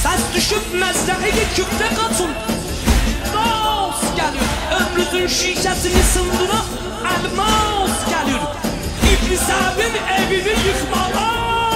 Səs düşüb məzrəyə küfrə qaçın. Nos gəlir, ömrünüzün şişəsini sındıra Elmas gəlir, İblis Əbin evini yıxmağa.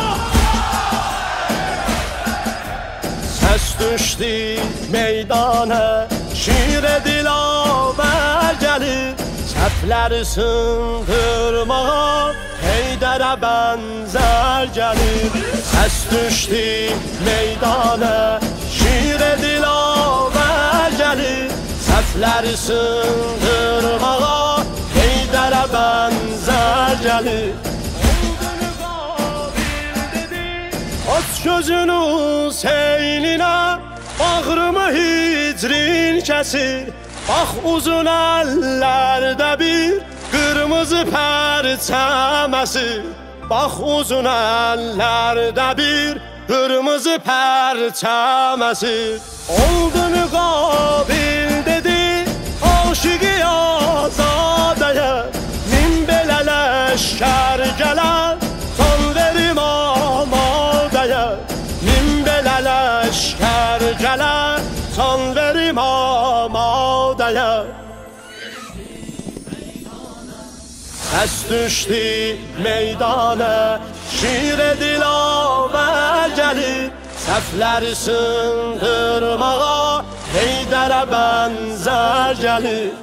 Səs düşdü meydana, şirə dilavər gəlir, səhvləri sındırmağa Heydərə bənzər gəlir. Səs düşdü meydana, şirə dilavər gəlir, səhvləri sındırmağa Heydərə bənzər gəlir. Olduğunu qabil dedi, aç gözünü seyninə, bağrımı hicrin kəsir. Bax uzun əllərdə bir qırmızı pərçəm əsir. Bax uzun əllərdə bir qırmızı pərçəm əsir. Olduğunu qabil dedi, aşıqı azadəyə, min belə ləşkər gələr, can verim amadəyə. Min belə ləşkər gələr, can verim amadəyə. Səs düşdü meydana, şirə dilavər gəlir, səhvləri sındırmağa Heydərə bənzər gəlir.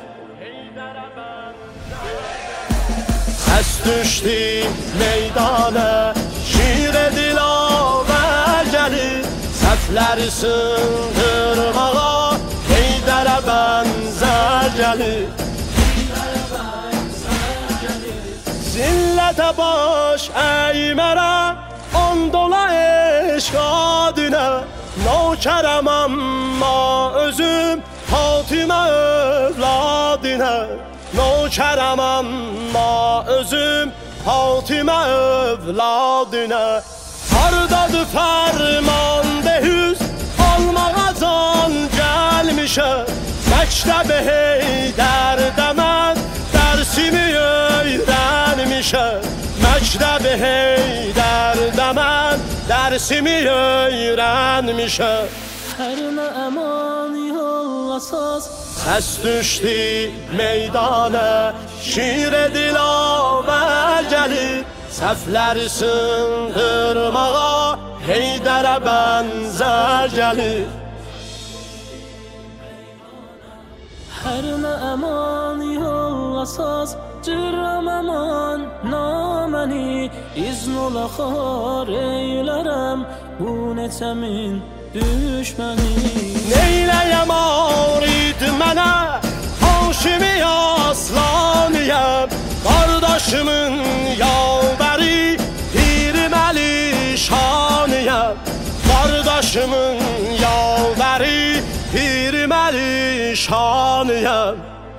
Səs düşdü meydana, şirə dilavər gəlir, səhvləri sındırmağa Heydərə bənzər gəlir. Zillətə baş əymərəm, and ola eşq adinə, nökərəm amma özüm Fatimə övladinə. Nökərəm amma özüm Fatimə övladinə. Hardadır fərmandehüz, almağa can gəlmişəm, məktəb-i Heydərdə mən dərsimi öyrənmişəm. Məktəb-i Heydərdə mən dərsimi öyrənmişəm. Hər nə əman yollasaz, səs düşdü meydana, şirə dilavər gəlir, səhvləri sındırmağa Heydərə bənzər gəlir. hər nə əman yollasaz, cürəm əman naməni, izn ola xar eylərəm bu neçəmin düşməni. Neyləyəm arid mənə, Haşimi aslaniyəm, qardaşımın yavbəri Pirim Əli şaniyəm. Qardaşımın yavbəri Pirim Əli şaniyəm.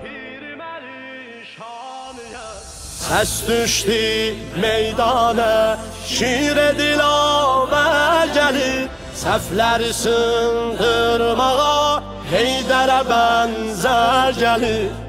Səs düşdü meydana, şirə dilavər gəlir, səhvləri sındırmağa Heydərə bənzər gəlir.